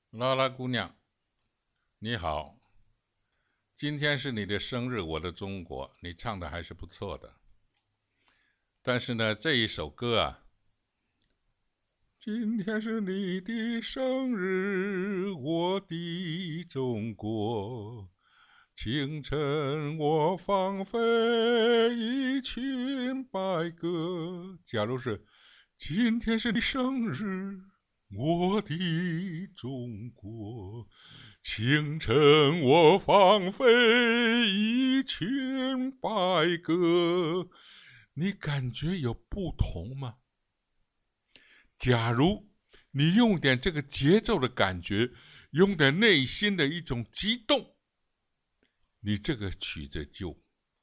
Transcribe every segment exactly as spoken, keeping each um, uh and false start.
拉拉姑娘，你好，今天是你的生日，我的中国，你唱的还是不错的。但是呢，这一首歌啊，今天是你的生日，我的中国。清晨我放飞一群白鸽。假如是今天是你生日，我的中国。清晨我放飞一群白鸽，你感觉有不同吗？假如你用点这个节奏的感觉，用点内心的一种激动，你这个曲子就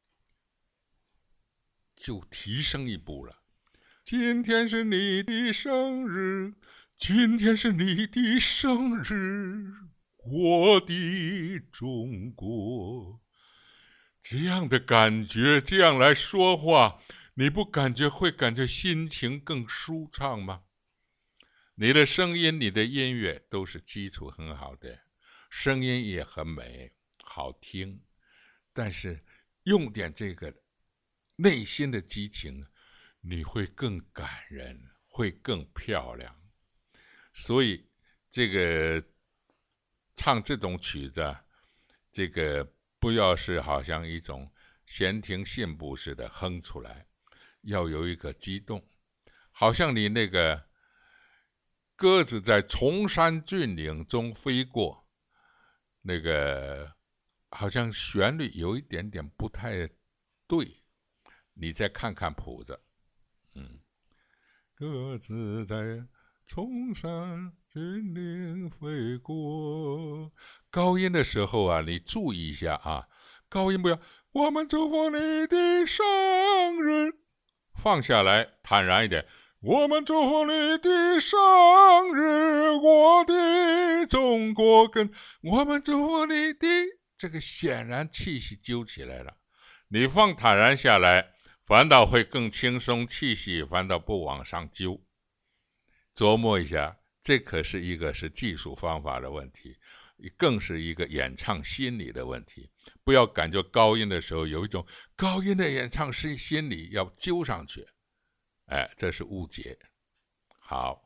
就提升一步了。今天是你的生日，今天是你的生日，我的中国。这样的感觉，这样来说话，你不感觉会感觉心情更舒畅吗？你的声音，你的音乐都是基础很好的，声音也很美，好听。但是用点这个内心的激情，你会更感人，会更漂亮。所以这个唱这种曲子，这个不要是好像一种闲庭信步似的哼出来，要有一个激动，好像你那个鸽子在崇山峻岭中飞过，那个好像旋律有一点点不太对，你再看看谱子，嗯，鸽子在崇山峻岭飞过。高音的时候啊，你注意一下啊，高音不要，我们祝福你的生日，放下来，坦然一点。我们祝福你的生日，我的中国，跟我们祝福你的，这个显然气息揪起来了。你放坦然下来，反倒会更轻松，气息反倒不往上揪。琢磨一下，这可是一个是技术方法的问题，更是一个演唱心理的问题。不要感觉高音的时候有一种高音的演唱是心理要揪上去，哎，这是误解。好。